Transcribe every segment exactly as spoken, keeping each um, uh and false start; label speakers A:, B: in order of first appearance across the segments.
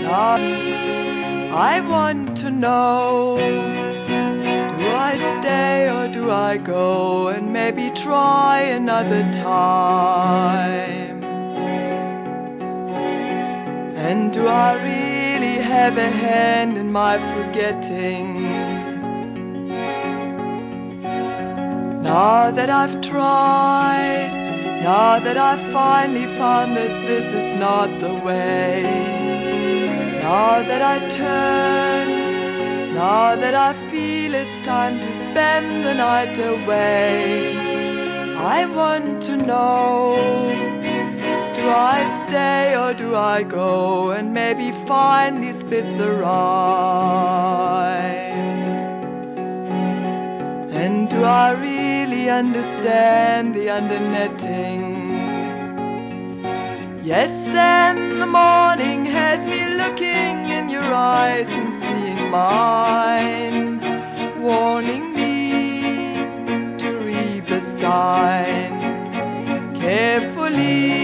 A: I want to know, do I stay or do I go and maybe try another time? And do I really have a hand in my forgetting? Now that I've tried, now that I've finally found that this is not the way, now that I turn, now that I feel it's time to spend the night away, I want to know, do I stay or do I go and maybe finally split the rhyme? And do I really understand the undernetting? Yes, and the morning has me looking in your eyes and seeing mine, warning me to read the signs carefully.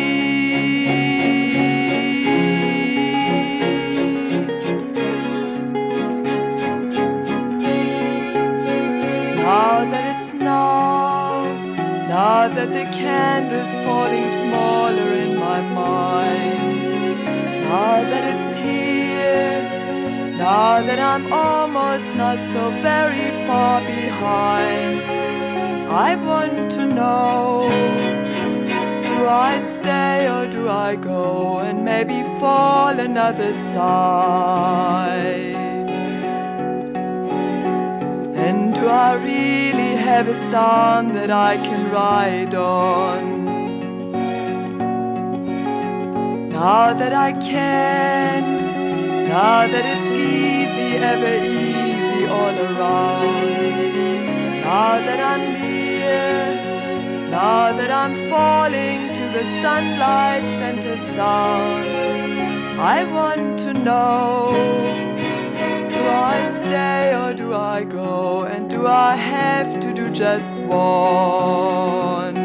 A: Now that it's now, now that the candle's falling smaller in my mind, now that it's here, now that I'm almost not so very far behind, I want to know, do I stay or do I go and maybe fall another side? And do I really have a sound that I can ride on? Now that I can, now that it's easy, ever easy all around, now that I'm near, now that I'm falling to the sunlight's center sound, I want to know, do I stay or do I go, and do I have to do just one?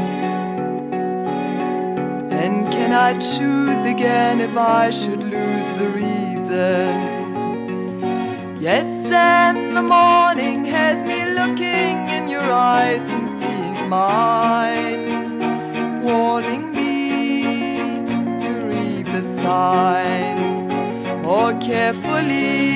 A: And can I choose again if I should lose the reason? Yes, and the morning has me looking in your eyes and seeing mine, warning me to read the signs more carefully.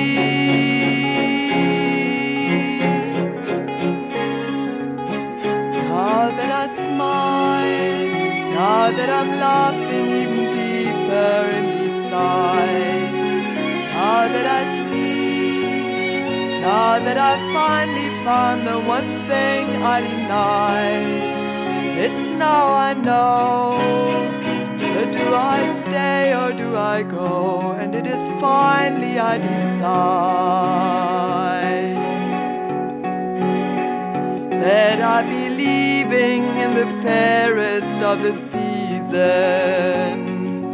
A: Now that I smile, now that I'm laughing even deeper inside, now that I see, now that I finally found the one thing I denied, it's now I know, but do I stay or do I go, and it is finally I decide that I be leaving in the fairest of the seasons.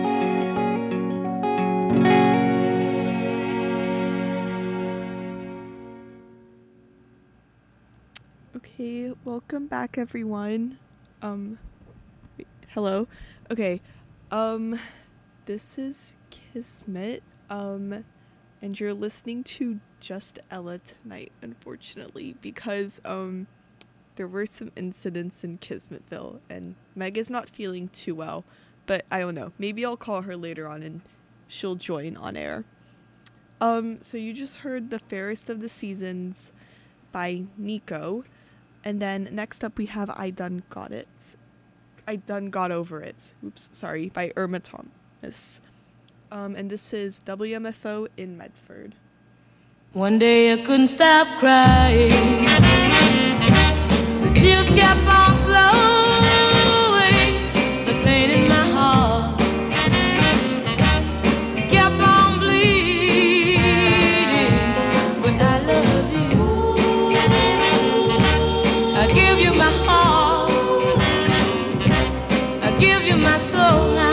B: Okay, welcome back everyone. Um, wait, hello. Okay, um, this is Kismet, um, and you're listening to Just Ella tonight, unfortunately, because, um, there were some incidents in Kismetville, and Meg is not feeling too well, but I don't know, maybe I'll call her later on and she'll join on air. Um, so you just heard The Fairest of the Seasons by Nico, and then next up we have I Done Got It, I Done Got Over It, oops, sorry, by Irma Thomas, um, and this is W M F O in Medford.
C: One day I couldn't stop crying. The tears kept on flowing, the pain in my heart kept on bleeding. But I love you, I give you my heart, I give you my soul now.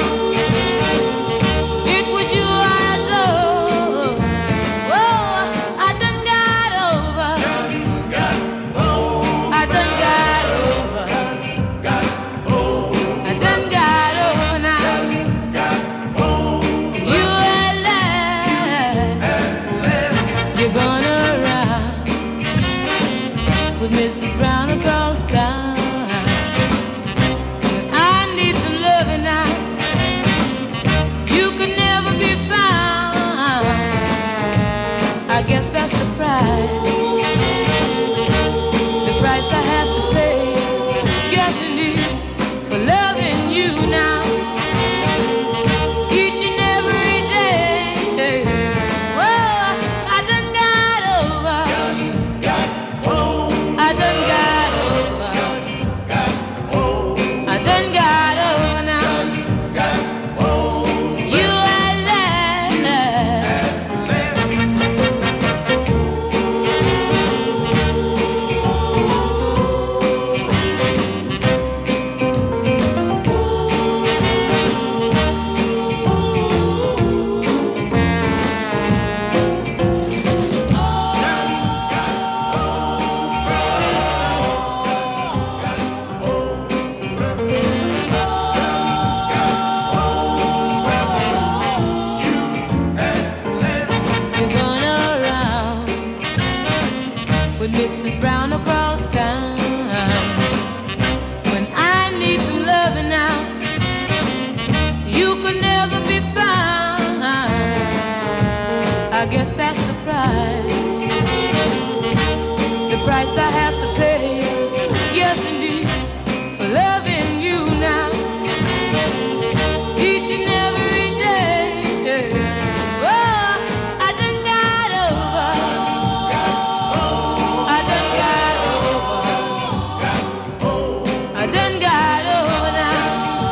C: It was you I adored. Oh, I done got over, I done got over. faces brown across town. When I need some loving now, you could never be found. I guess that's the price, the price I have to pay. Yes, indeed, for loving you now, each and every day. Oh, I done got over, I done got over, I done got over now.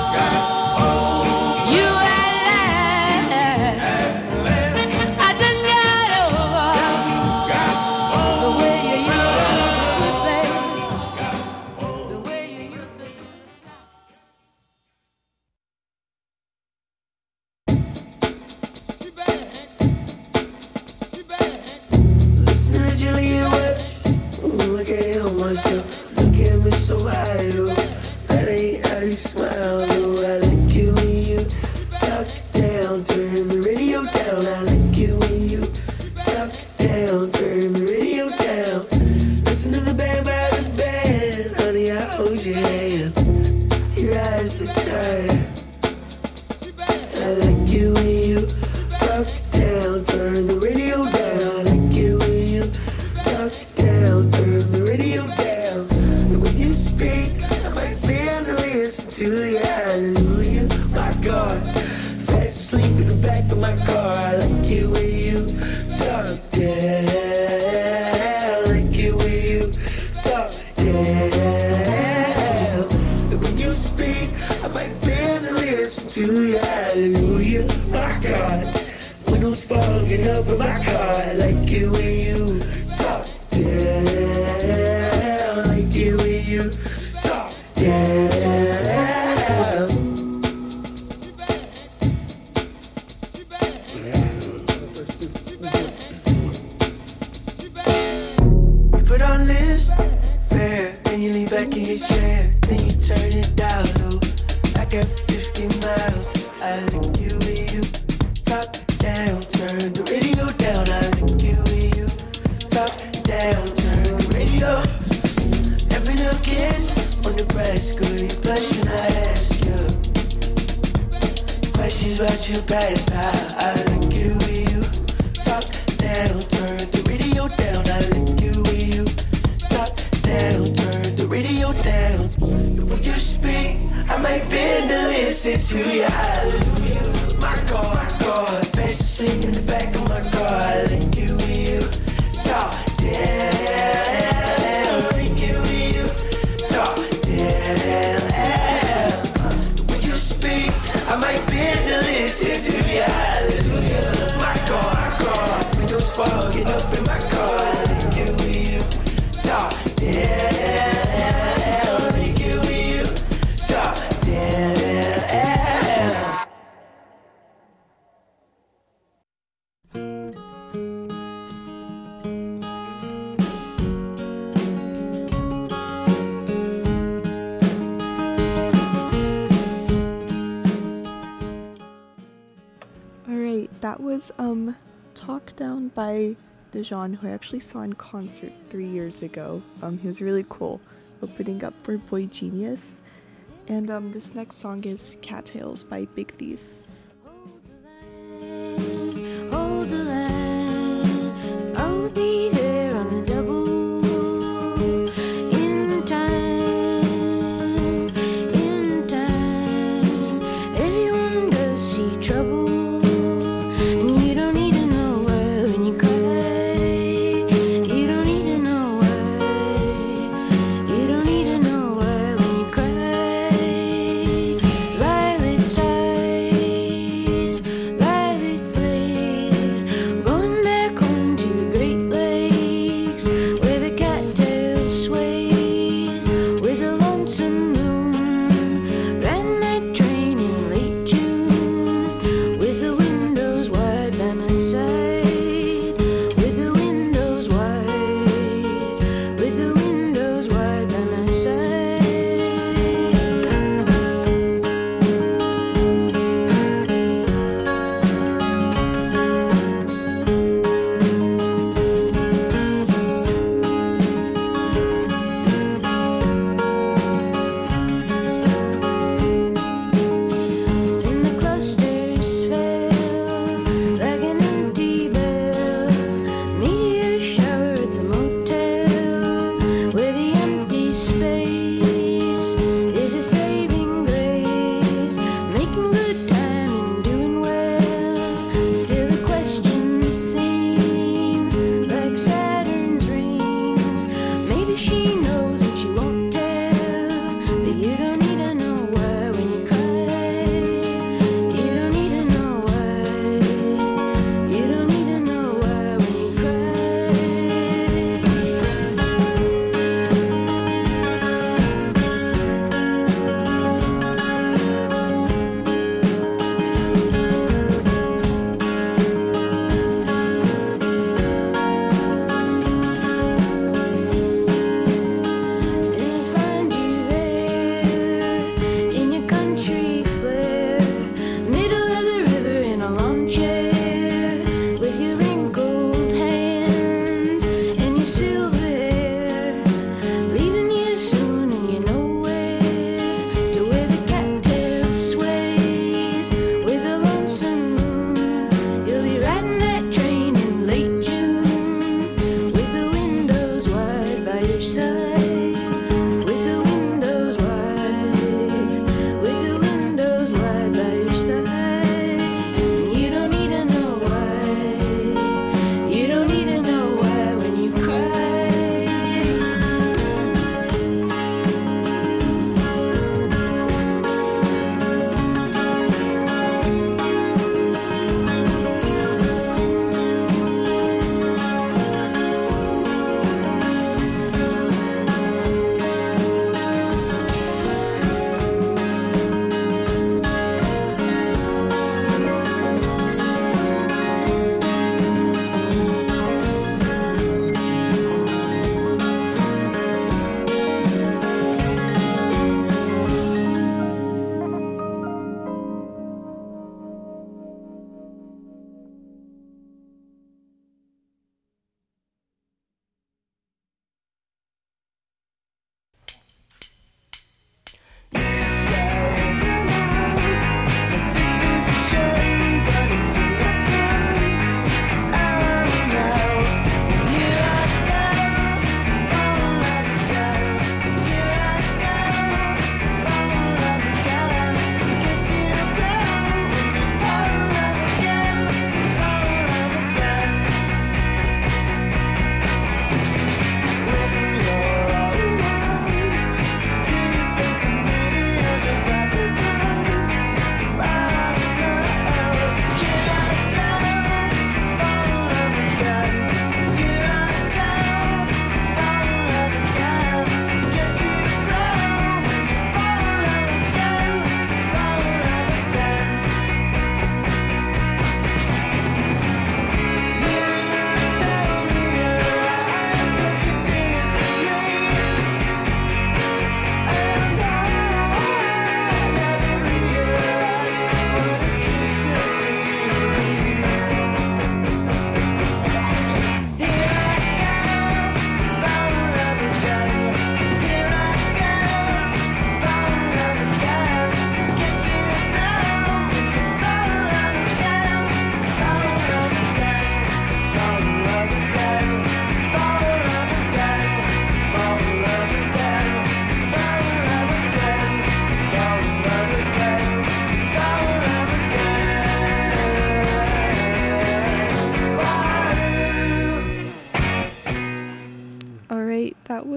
C: You at last, I done got over the way you used to twist, babe, the way you used to do it.
D: Listen to Julian West. Ooh, I can't help myself. Look at me so high, oh. That ain't how you smile, oh. I like you when you talk down, turn the radio down. I like you when you talk down, turn the radio down. Listen to the band by the band, honey, I hold your hand. Your eyes look tired. I like you when you talk down, turn the radio down. I like you when you talk down, turn the radio down. And when you speak, I might be able to listen to you. Hallelujah, my God. Fast asleep in the back of my car. I like you when you talk down. I like you when you talk down. And when you speak, I might be able to listen to you. Hallelujah, my God. Windows fogging up in my car. I like you when you talk down. I like you when you talk down. You put on lips, fair, and you lean back in your chair, then you turn it down low. I got fifty miles. I like you when you talk down, turn the radio down. I like you when you talk down, turn the radio. Every little kiss on the Nebraska, you blush when I ask you questions about your past. I, I like you when you talk down, turn the radio down. I like you when you talk down, turn the radio down. And when you speak, I might bend to listen to you. Hallelujah, my God, my God. Fast asleep in the back of my car. I like you when you talk down. I like you when you talk down. When you speak, I might bend to listen to you. Hallelujah, my God, my God. Windows fogging up in my car. I like you when you talk down. I like you when you talk down.
B: Alright, that was um Talk Down by Dejan, who I actually saw in concert three years ago. Um, he was really cool, opening up for Boy Genius. And um, this next song is Cattails by Big Thief.
E: Hold the line, I'll be there on the double. In time, in time, everyone does see trouble. And you don't need to know why when you cry. You don't need to know why. You don't need to know why when you cry. Violets high.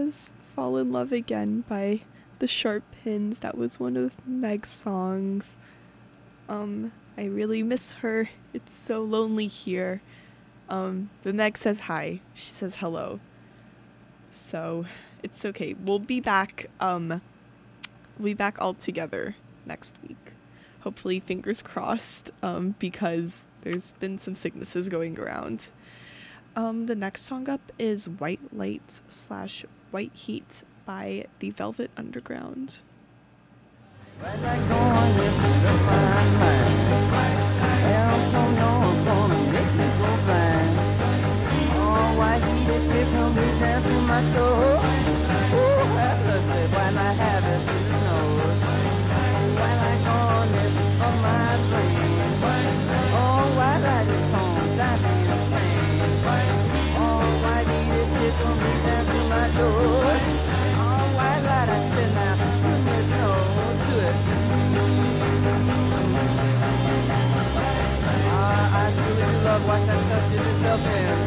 B: was Fall in Love Again by the Sharp Pins. That was one of Meg's songs. Um, I really miss her. It's so lonely here. Um, but Meg says hi. She says hello. So it's okay. We'll be back, um, we'll be back all together next week. Hopefully, fingers crossed, um, because there's been some sicknesses going around. Um, the next song up is White Light slash White Heat by the Velvet Underground.
F: Where's that going? This is the fine line. Well, so no gonna make me go blind. Oh, white heat, tickle me down to my toes. Ooh, have mercy, while I have it through the nose. While I gone, this of my brain. Oh, white light is gone, drive me insane. Oh, white heat, tickle me down to my toes. Oh, white light, I said now, goodness knows, do it. Ah, I surely do love watch that stuff dip itself in.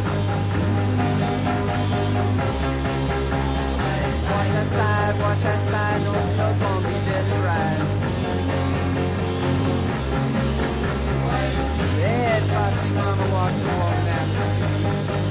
F: Watch that side, watch that side, no it's not gonna be dead and right. Bad foxy mama watching walking down the street.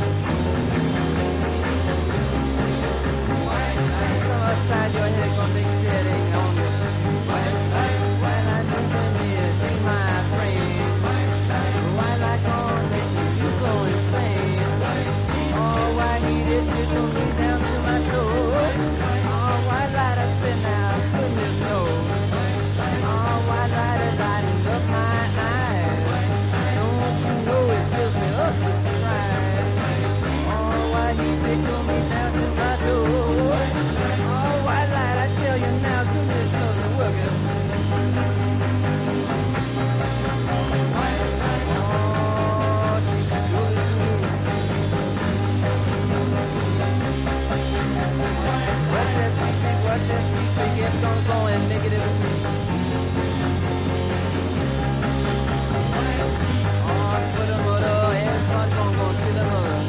F: Come upside your head, gonna make your head ache on the street. While I do the near, be my friend. While I gonna make you go insane. Oh, why he did tickle me down to my toes. Oh, why light I said now, goodness knows. Oh, why light it lightened up my eyes. Don't you know it fills me up with surprise. Oh, why he tickled me down to my toes. Oh, why light I tell you now, goodness knows the working. Oh, she surely do me speed. Watch that sweet pig, watch that sweet pig, it's gonna go and make it every week. Oh, split a motor, everybody gonna go kill a motor.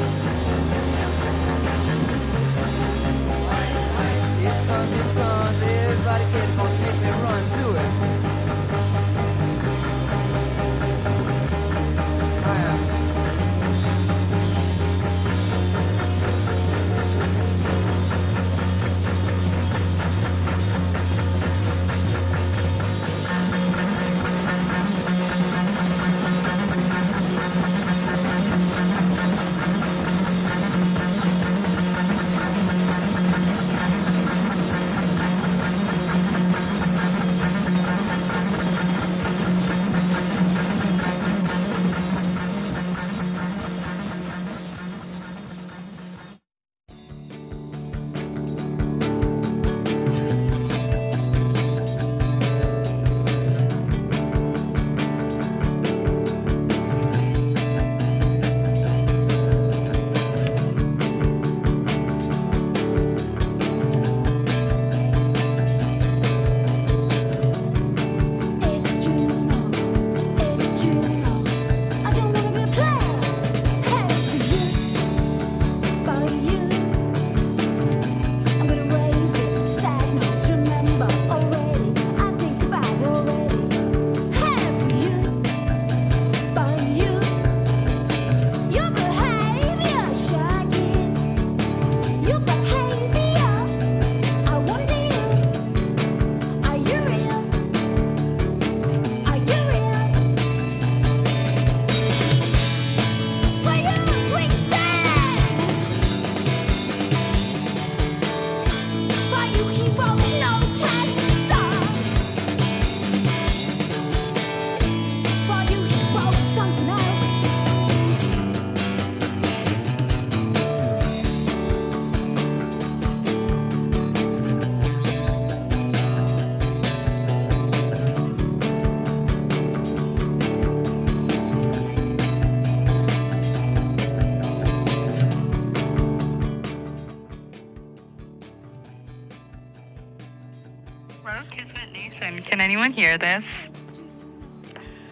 F: Here comes, here comes, everybody get gonna make me run to it. Wow.
E: It's Juno, it's Juno. I don't wanna be a player. Hey, for you, for you. I'm gonna raise it, sad notes, remember already. I think about it already. Hey, for you, for you. Your behavior, shaggy. Your behavior. I wonder you, are you real? Are you real? For you, sweet thing. For you, he wrote no text song. For you, he wrote something else.
G: Hello, Kismet Nation. Can anyone hear this?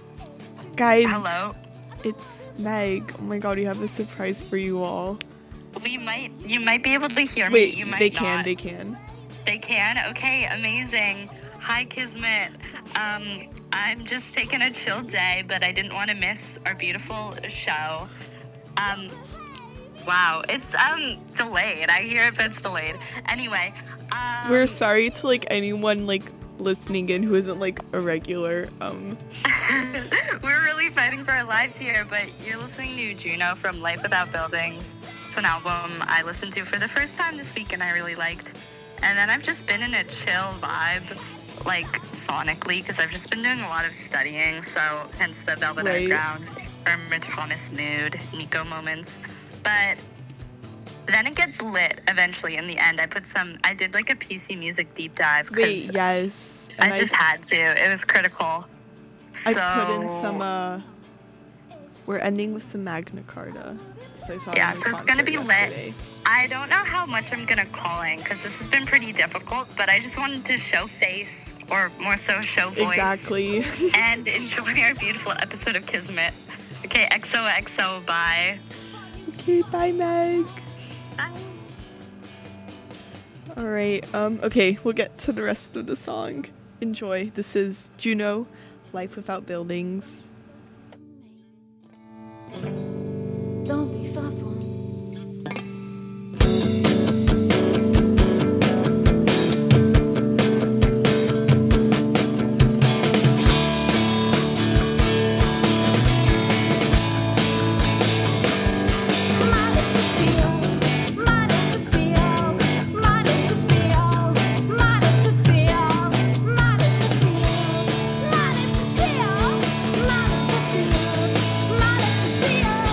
B: Guys,
G: Hello.
B: it's Meg. Oh my god, we have a surprise for you all.
G: We might, you might be able to hear
B: Wait,
G: me. You might
B: they
G: not.
B: can, they can.
G: They can? Okay, amazing. Hi, Kismet. Um, I'm just taking a chill day, but I didn't want to miss our beautiful show. Um, wow, it's um delayed. I hear if it's delayed. Anyway, um,
B: We're sorry to like anyone like listening in who isn't like a regular. Um,
G: we're really fighting for our lives here, but you're listening to Juno from Life Without Buildings. It's an album I listened to for the first time this week and I really liked. And then I've just been in a chill vibe, like sonically, because I've just been doing a lot of studying, so hence the Velvet
B: Right.
G: Underground, Irma Thomas mood, Nico moments. But then it gets lit eventually in the end. I put some, I did like a P C music deep dive
B: wait,
G: because
B: yes.
G: I
B: And
G: just had to. It was critical.
B: I
G: So,
B: put in some, uh, we're ending with some Magna Carta. 'cause I saw
G: Yeah,
B: them in
G: so it's gonna
B: concert
G: be lit.
B: yesterday.
G: I don't know how much I'm gonna call in because this has been pretty difficult, but I just wanted to show face, or more so show voice,
B: Exactly.
G: and enjoy our beautiful episode of Kismet. Okay, X O X O, bye.
B: Okay, bye, Meg.
G: Bye.
B: Alright, um, okay, we'll get to the rest of the song. Enjoy. This is Juno, Life Without Buildings.
E: Don't be thoughtful.
H: Modest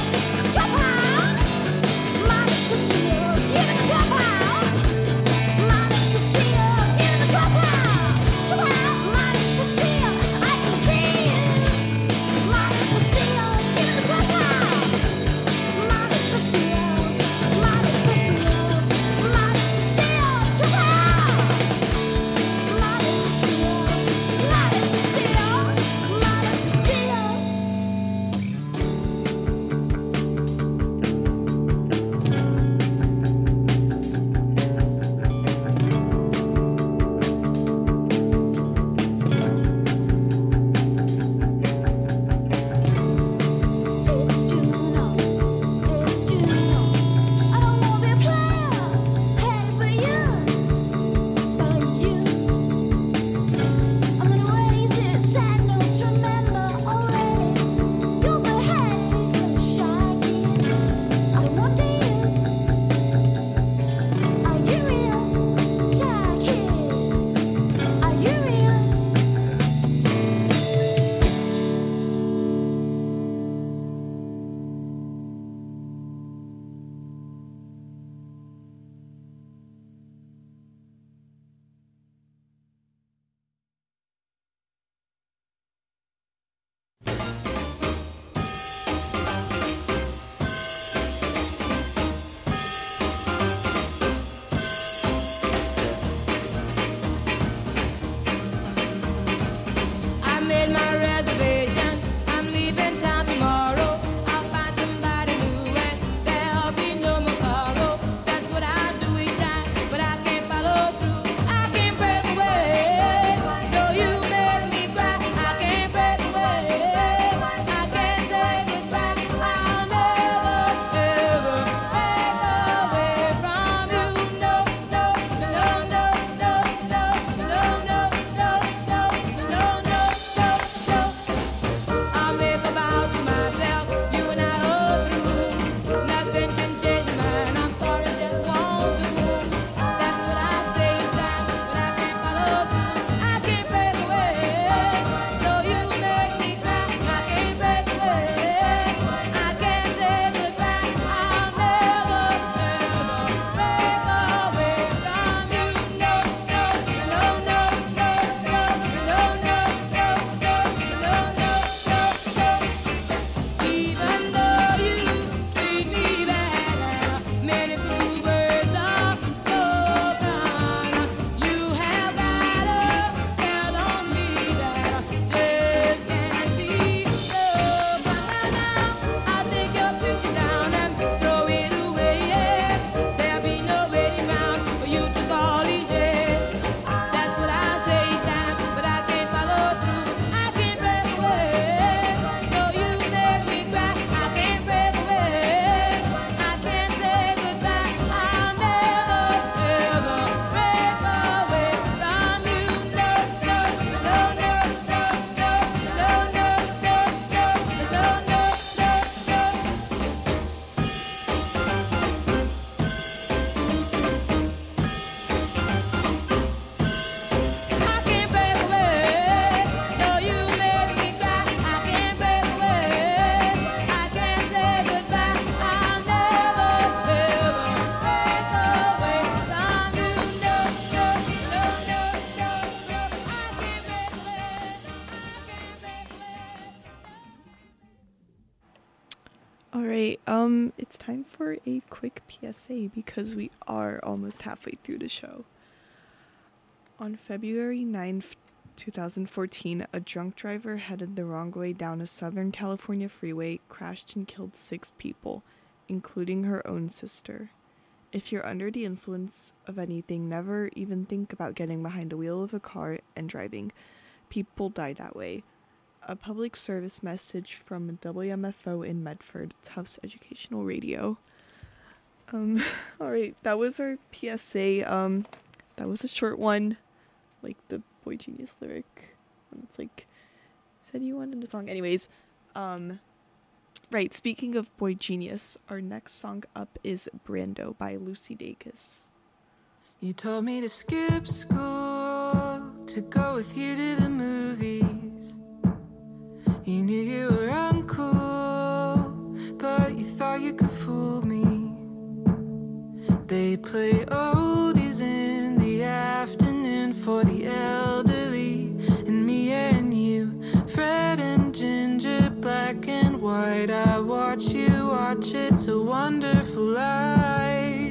B: All right, um, it's time for a quick P S A because we are almost halfway through the show. On February ninth, twenty fourteen, a drunk driver headed the wrong way down a Southern California freeway, crashed and killed six people, including her own sister. If you're under the influence of anything, never even think about getting behind the wheel of a car and driving. People die that way. A public service message from W M F O in Medford, Tufts Educational Radio. Um, alright, that was our P S A. Um, that was a short one, like the Boy Genius lyric. It's like, said you wanted a song. Anyways, um, right, speaking of Boy Genius, our next song up is Brando by Lucy Dacus.
H: You told me to skip school, to go with you to the movies. You knew you were uncool, but you thought you could fool me. They play oldies in the afternoon for the elderly, and me and you, Fred and Ginger, black and white. I watch you watch, it's a wonderful life.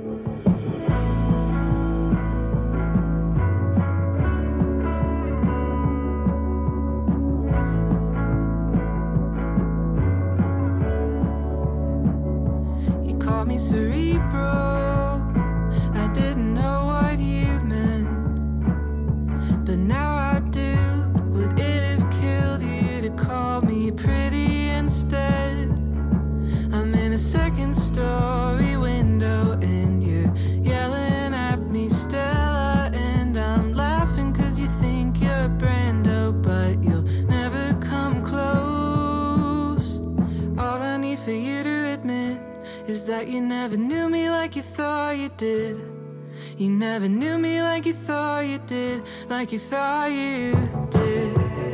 H: Call me cerebral, I didn't know what you meant, but now I do. Would it have killed you to call me pretty instead? I'm in a second story window and you're yelling at me, Stella, and I'm laughing cause you think you're a Brando, but you'll never come close. All I need for you to admit is that you never knew me like you thought you did. You never knew me like you thought you did, like you thought you did.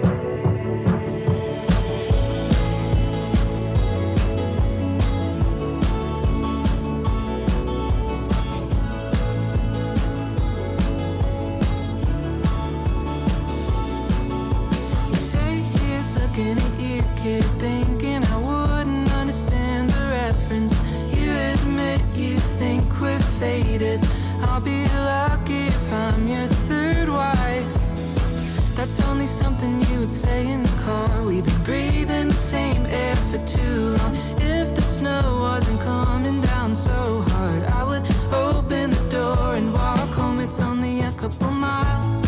H: You say he's looking at you, kid, thinking I wouldn't understand the reference. You think we're faded. I'll be lucky if I'm your third wife. That's only something you would say in the car. We've been breathing the same air for too long. If the snow wasn't coming down so hard, I would open the door and walk home. It's only a couple miles.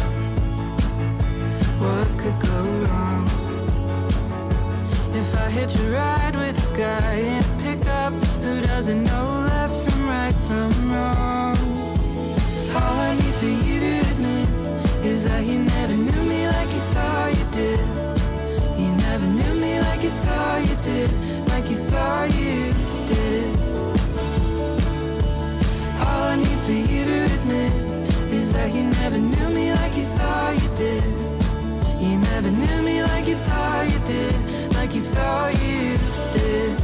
H: What could go wrong? If I hitch a ride with a guy in a pickup who doesn't know left from right from wrong. All I need for you to admit is that you never knew me like you thought you did. You never knew me like you thought you did, like you thought you did. All I need for you to admit is that you never knew me like you thought you did. You never knew me like you thought you did, like you thought you did.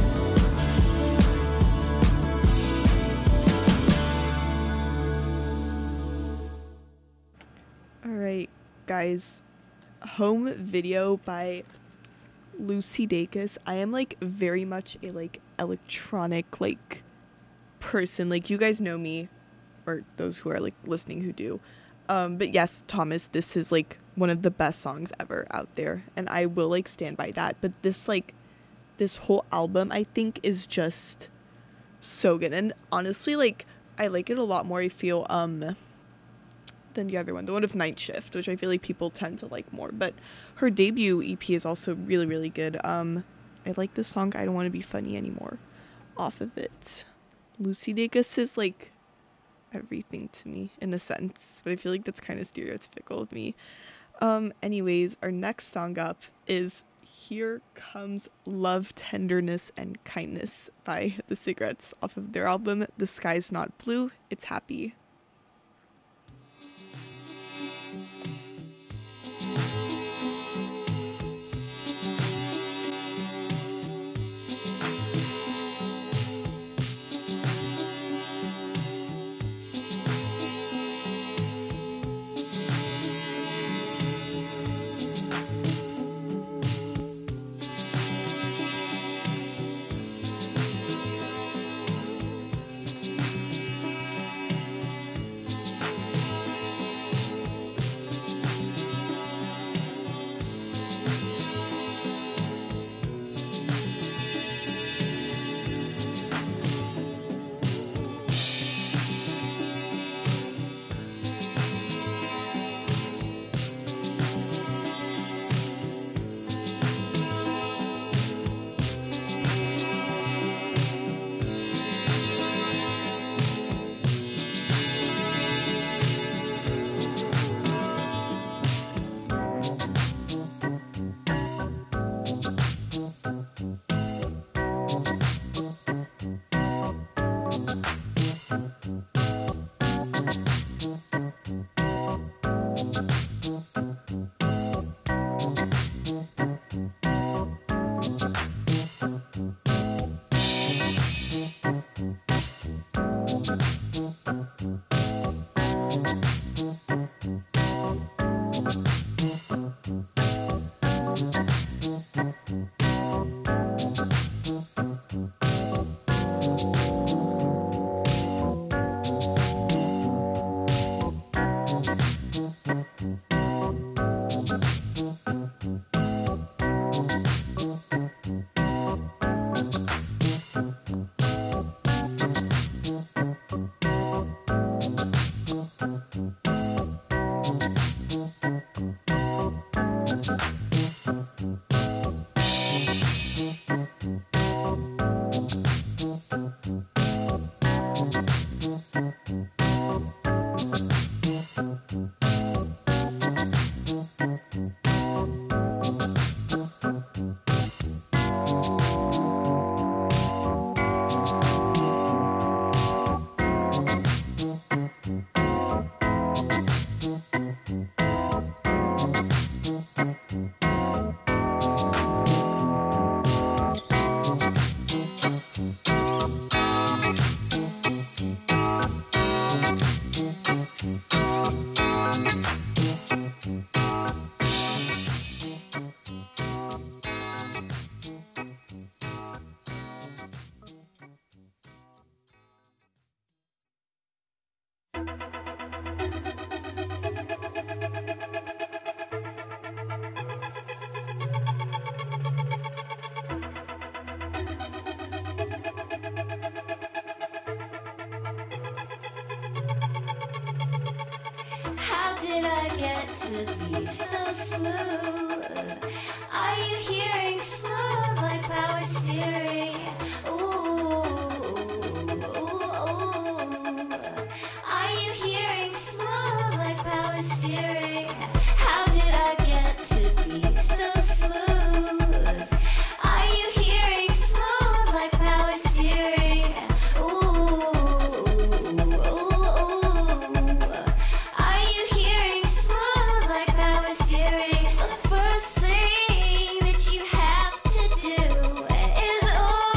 B: Alright, guys. Home Video by Lucy Dacus. I am like very much a like electronic like person. Like you guys know me, or those who are like listening who do. Um, but yes, Thomas, this is like one of the best songs ever out there, and I will like stand by that. But this like this whole album I think is just so good, and honestly like I like it a lot more, I feel, um than the other one, the one of Night Shift, which I feel like people tend to like more. But her debut E P is also really really good. um I like the song I Don't Want to Be Funny Anymore off of it. Lucy Dacus is like everything to me in a sense, but I feel like that's kind of stereotypical of me. Um anyways, our next song up is Here Comes Love, Tenderness and Kindness by The Cigarettes off of their album The Sky's Not Blue, It's Happy.
E: How did I get to be so smooth? Are you hearing smooth like power steering? Ooh, ooh, ooh. Are you hearing smooth like power steering? How did I get to be so smooth? Are you hearing smooth like power steering? Ooh, ooh, ooh. Are you hearing smooth like power steering? The first thing that you have to do is ooh.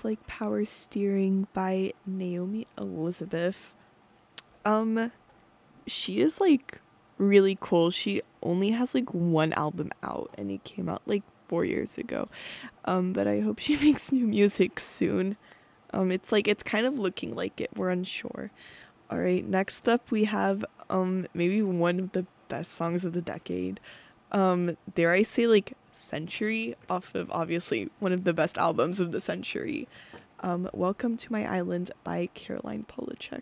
B: like Power Steering by Naomi Elizabeth. Um, she is like really cool. She only has like one album out and it came out like four years ago. Um, but I hope she makes new music soon. Um, it's like, it's kind of looking like it. We're unsure. All right, next up we have um maybe one of the best songs of the decade. Um, dare I say like century, off of obviously one of the best albums of the century. Um, Welcome to My Island by Caroline Polachek.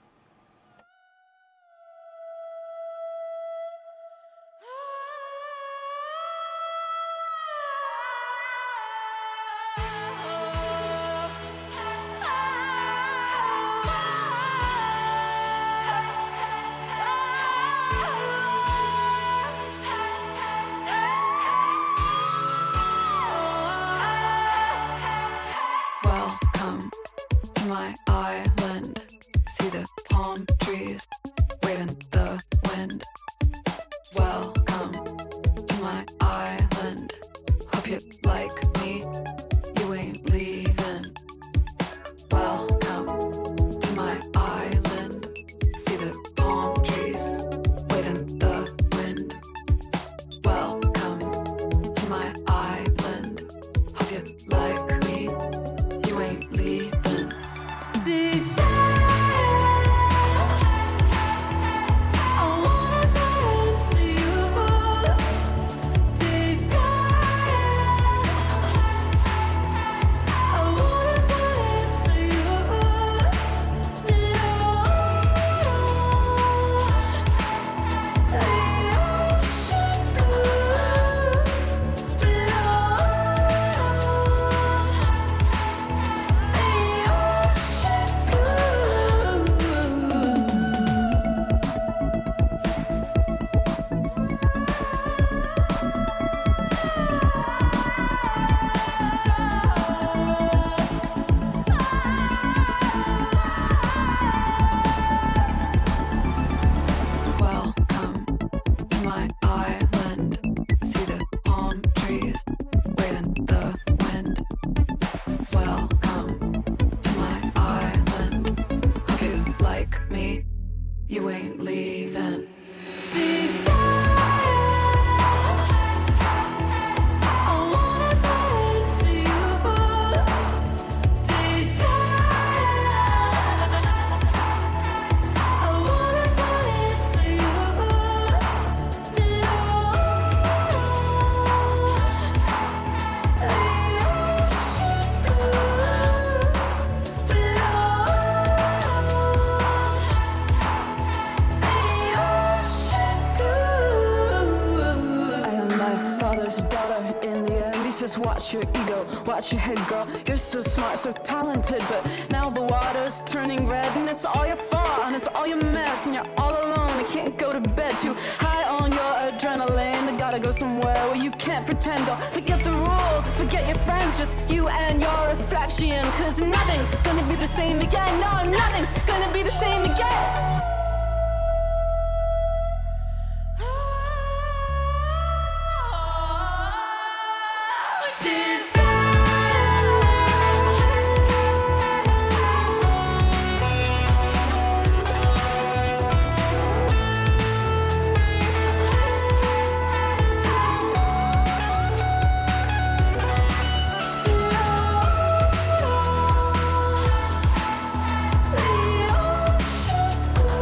H: Welcome to my island. See the palm trees wave in the wind. Welcome to my island. Hope you like me. You ain't leaving. Welcome to my island. See the palm trees wave in the wind. Welcome to my island. Hope you like me. You ain't leaving. Desire, I wanna die into you. Desire, I wanna die into you. Lord, the ocean blue, welcome to my island. See the palm trees wave in the wind. Welcome to my island. Hope you like me. You ain't leaving. Desire, I wanna die into you. Desire, I wanna die into you. I am my father's daughter in the end. He says, watch your ego, watch your head, girl. You're so smart, so talented, but now the water's turning red, and it's all your fault, and it's all your mess, and you're all alone. You can't go to bed, too high on your adrenaline. You gotta go somewhere where you can't pretend. Go forget the rules, forget your friends, just you and your reflection. Cause nothing's gonna be the same again. No, nothing's gonna be the same again. The ocean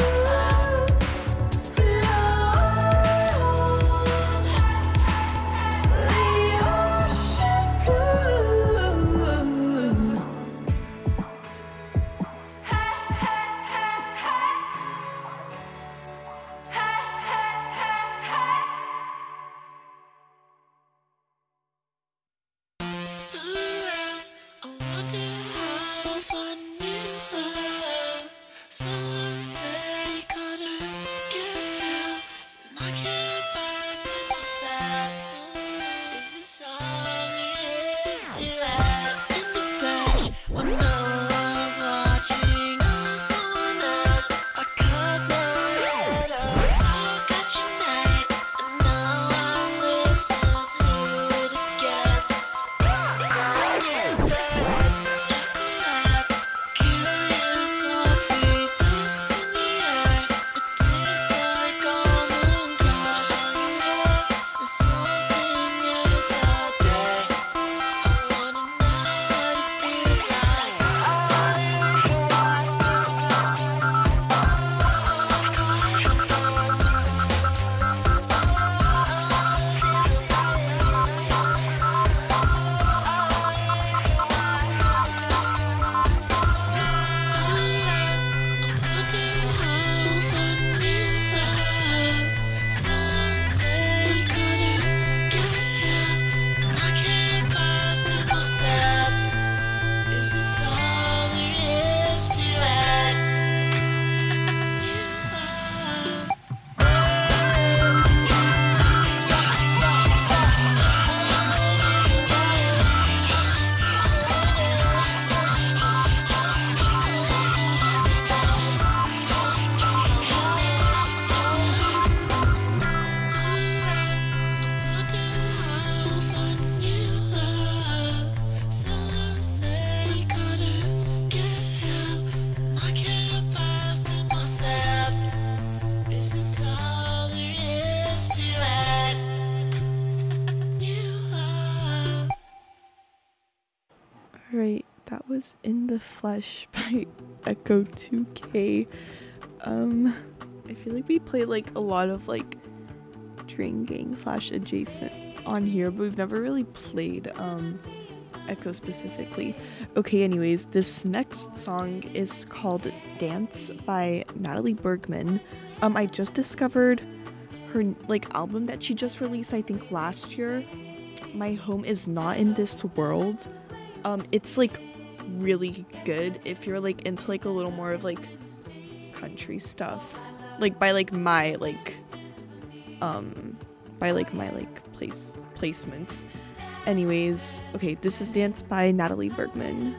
B: was In the Flesh by Echo two K. Um, I feel like we played like a lot of like Drain Gang slash adjacent on here, but we've never really played um Echo specifically. Okay, anyways, this next song is called Dance by Natalie Bergman. Um, I just discovered her like album that she just released, I think last year. My Home Is Not in This World. Um, it's like really good if you're like into like a little more of like country stuff. Like by like my like um by like my like place placements. Anyways, okay, this is Dance by Natalie Bergman.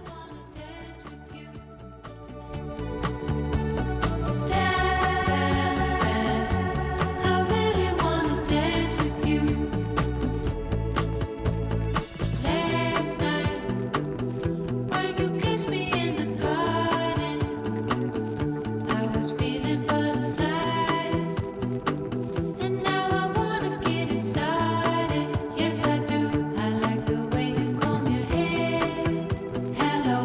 E: Hello.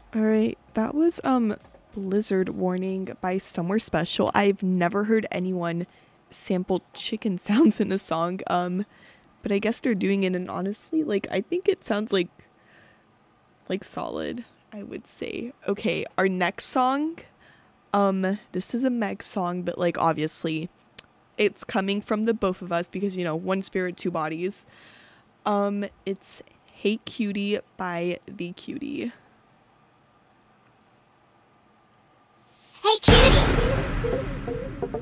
B: All right, that was um Blizzard Warning by Somewhere Special. I've never heard anyone sample chicken sounds in a song. Um but I guess they're doing it, and honestly, like I think it sounds like like solid, I would say. Okay, our next song, um this is a Meg song, but like obviously it's coming from the both of us because, you know, one spirit, two bodies. Um it's Hey Cutie by The Cutie.
I: Hey cutie!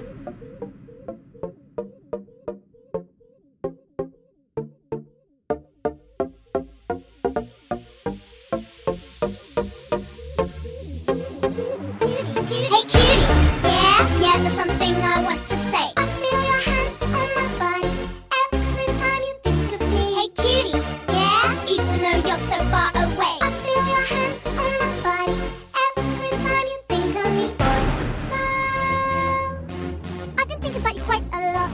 I: Hey cutie! Yeah, yeah, there's something I want to say. I feel your hands on my body every time you think of me. Hey cutie! Yeah, even though you're so far away. I feel your hands on my body every time you think of me. So, I've been thinking about you quite a lot.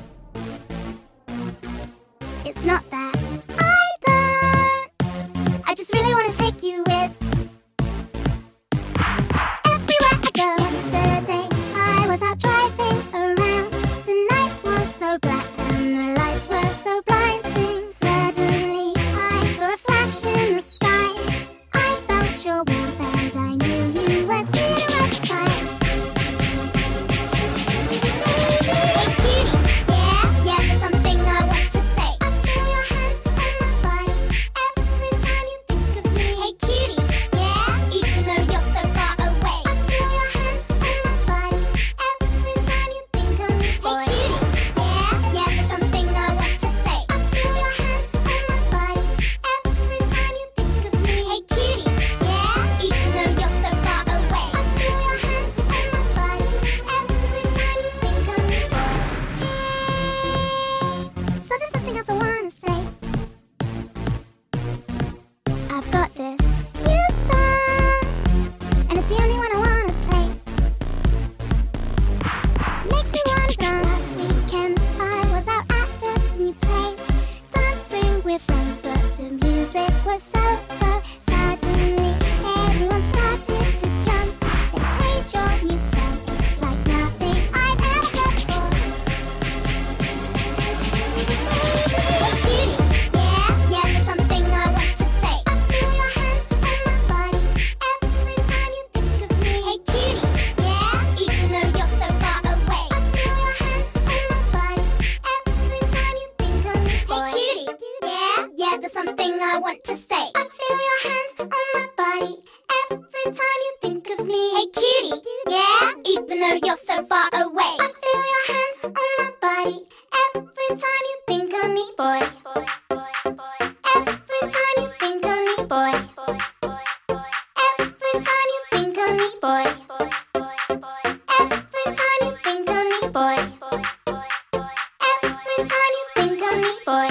I: It's not that I don't. I just really want to take you with. Everywhere I go. Yesterday I was out driving around. The night was so black and the lights were so blinding. Suddenly I saw a flash in the sky. I felt your warmth and I knew you were sitting right beside. Hey cutie, yeah, yeah, there's something I want to say. I feel your hands on my body every time you think of me. Hey cutie, yeah, even though you're so far away. I feel your hands on my body every time you think of me. Hey cutie, yeah, yeah, there's something I want to say. I feel your hands on my body every time you think of me. Hey cutie, yeah, even though you're so far away. I feel your hands on my body every time you think of me. Hey, so there's something else I wanna say. I've got this new song, and it's the only one I wanna play. Makes me wanna dance. Last weekend I was out at this new place, dancing with friends, but the music was so, so. Suddenly everyone started to jump. They played your new song. It's like nothing I've ever heard before. Hey cutie, yeah, yeah, there's something I want to say. I feel your hands on my body every time you think of me. Hey cutie, yeah, even though you're so far away. I feel your hands on my body every time you think of me. Hey cutie, yeah, yeah, there's something I want to say. I feel your hands on my body every time you think of me. Hey cutie, yeah, even though you're so far away. I feel your hands on my body every time you think of me, boy. Every time you think of me, boy. Every time you think of me, boy. Every time you think of me, boy. Every time you think of me, boy.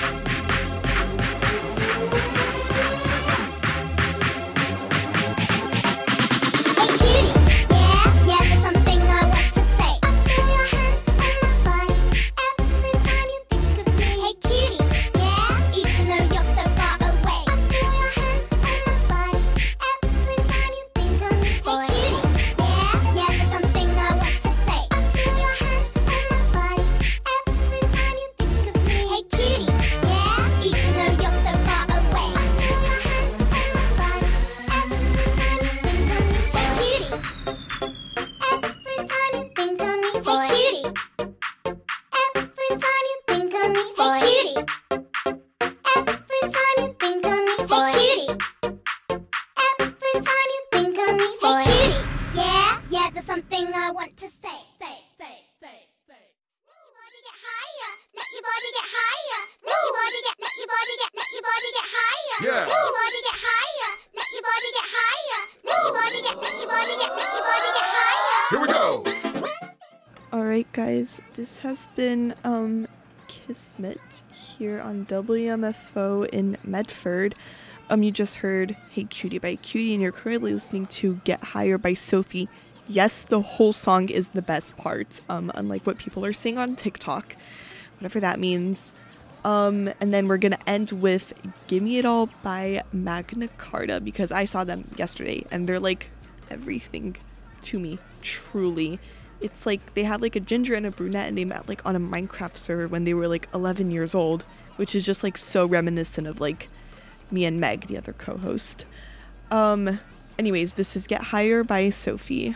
I: Hey cutie, yeah, yeah, there's something I want to say. I feel your hands on my body every time you think of me. Hey cutie, yeah, even though you're so far away. I feel your hands on my body every time you think of me, boy. Hey cutie, yeah, yeah, there's something I want to say. I feel your hands on my body every time you think of me. Hey cutie, yeah, even though you're so far away. I feel your hands on my body every time you think of me. Hey cutie, every time you think of me, boy. Hey cutie, every time you think of me, boy. Hey cutie, every time you think of me, boy. Hey cutie, every time you think of me, boy. Hey cutie, yeah, yeah, there's something I want to say. Say, say, say, say. Let your body get higher. Let your body get higher. Let your body get, let your body get, let your body get higher.
J: Yeah.
I: Let your body get higher. Let your body get higher. Let your body get, let your body get, let your body get higher.
J: Here we go.
B: All right, guys, this has been um Kismet here on W M F O in Medford. Um, you just heard Hey Cutie by Cutie, and you're currently listening to Get Higher by Sophie. Yes, the whole song is the best part, um, unlike what people are saying on TikTok, whatever that means. Um, and then we're gonna end with Gimme It All by Magna Carta, because I saw them yesterday and they're like everything to me, truly. It's like they had like a ginger and a brunette and they met like on a Minecraft server when they were like eleven years old, which is just like so reminiscent of like me and Meg, the other co-host. Um, anyways, this is Get Higher by Sophie.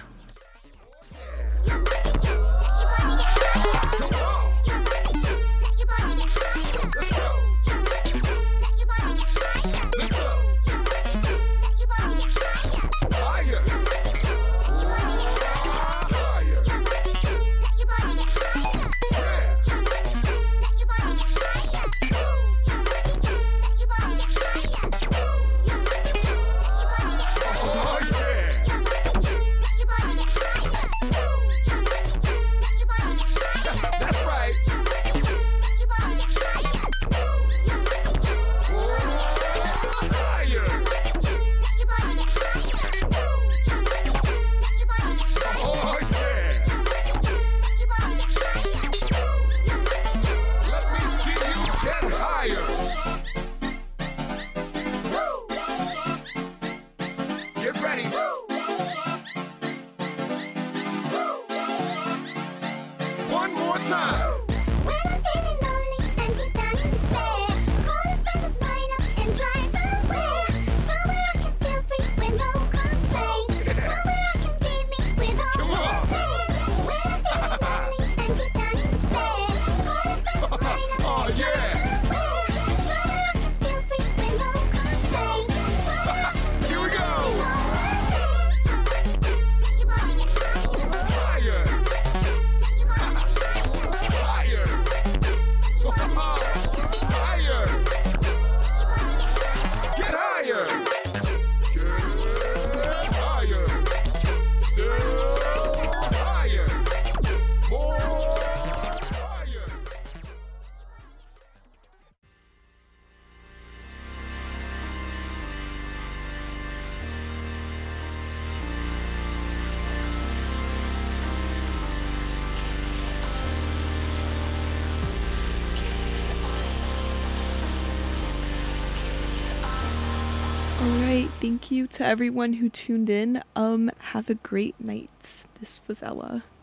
B: Alright, thank you to everyone who tuned in. Um, have a great night. This was Ella.